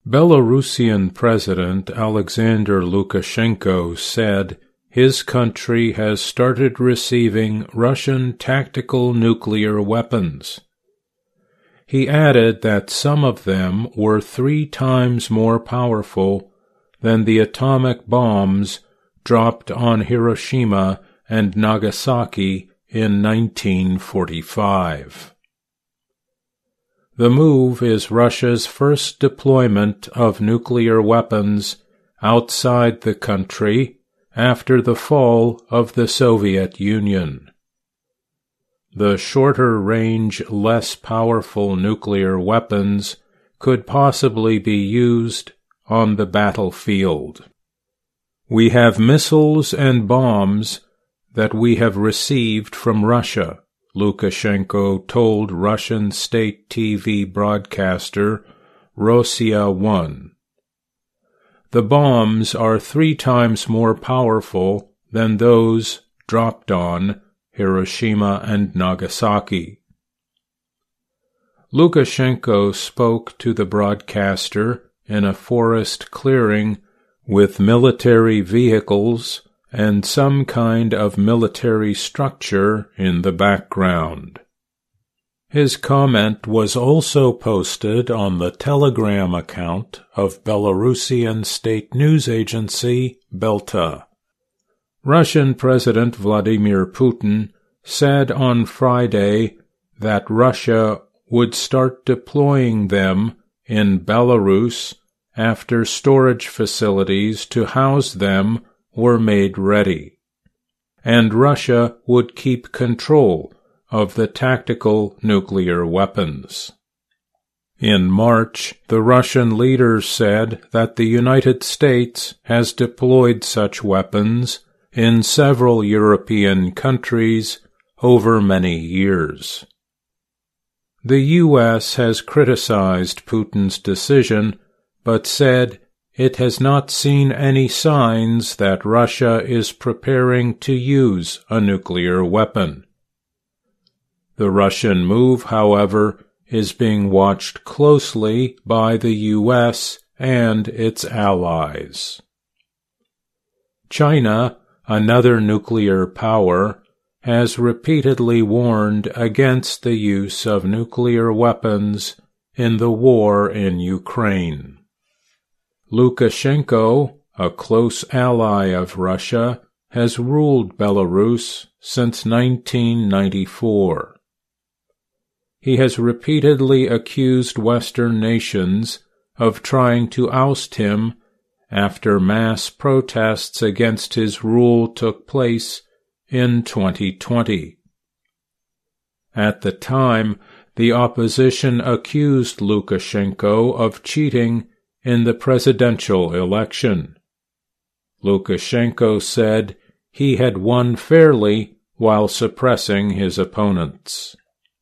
Belarusian President Alexander Lukashenko said his country has started receiving Russian tactical nuclear weapons. He added that some of them were 3 times more powerful than the atomic bombs dropped on Hiroshima and Nagasaki in 1945. The move is Russia's first deployment of nuclear weapons outside the country after the fall of the Soviet Union. The shorter-range, less powerful nuclear weapons could possibly be used on the battlefield. We have missiles and bombs that we have received from Russia, Lukashenko told Russian state TV broadcaster Rossiya 1. The bombs are 3 times more powerful than those dropped on Hiroshima and Nagasaki. Lukashenko spoke to the broadcaster in a forest clearing with military vehicles and some kind of military structure in the background. His comment was also posted on the Telegram account of Belarusian state news agency Belta. Russian President Vladimir Putin said on Friday that Russia would start deploying them in Belarus after storage facilities to house them were made ready, and Russia would keep control of the tactical nuclear weapons. In March, the Russian leader said that the United States has deployed such weapons in several European countries over many years. The U.S. has criticized Putin's decision, but said it has not seen any signs that Russia is preparing to use a nuclear weapon. The Russian move, however, is being watched closely by the U.S. and its allies. China, another nuclear power, has repeatedly warned against the use of nuclear weapons in the war in Ukraine. Lukashenko, a close ally of Russia, has ruled Belarus since 1994. He has repeatedly accused Western nations of trying to oust him after mass protests against his rule took place in 2020. At the time, the opposition accused Lukashenko of cheating in the presidential election. Lukashenko said he had won fairly while suppressing his opponents.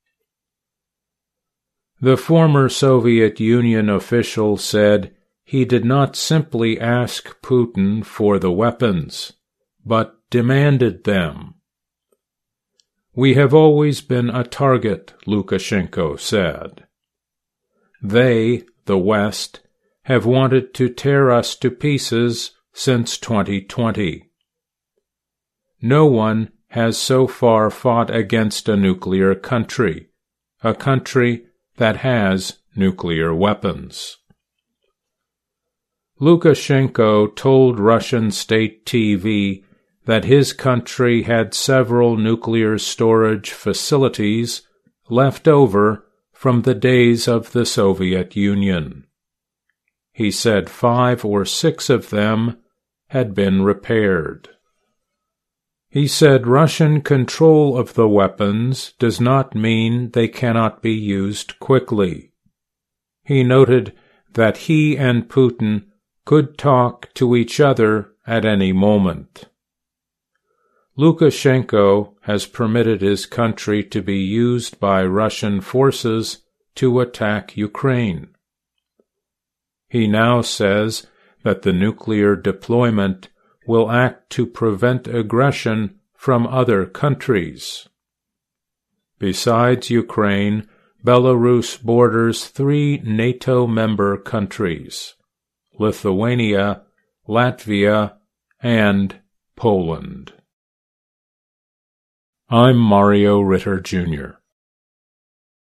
The former Soviet Union official said he did not simply ask Putin for the weapons, but demanded them. "We have always been a target," Lukashenko said. They, the West, have wanted to tear us to pieces since 2020. No one has so far fought against a nuclear country, a country that has nuclear weapons. Lukashenko told Russian state TV that his country had several nuclear storage facilities left over from the days of the Soviet Union. He said 5 or 6 of them had been repaired. He said Russian control of the weapons does not mean they cannot be used quickly. He noted that he and Putin could talk to each other at any moment. Lukashenko has permitted his country to be used by Russian forces to attack Ukraine. He now says that the nuclear deployment will act to prevent aggression from other countries. Besides Ukraine, Belarus borders 3 NATO member countries: Lithuania, Latvia, and Poland. I'm Mario Ritter, Jr.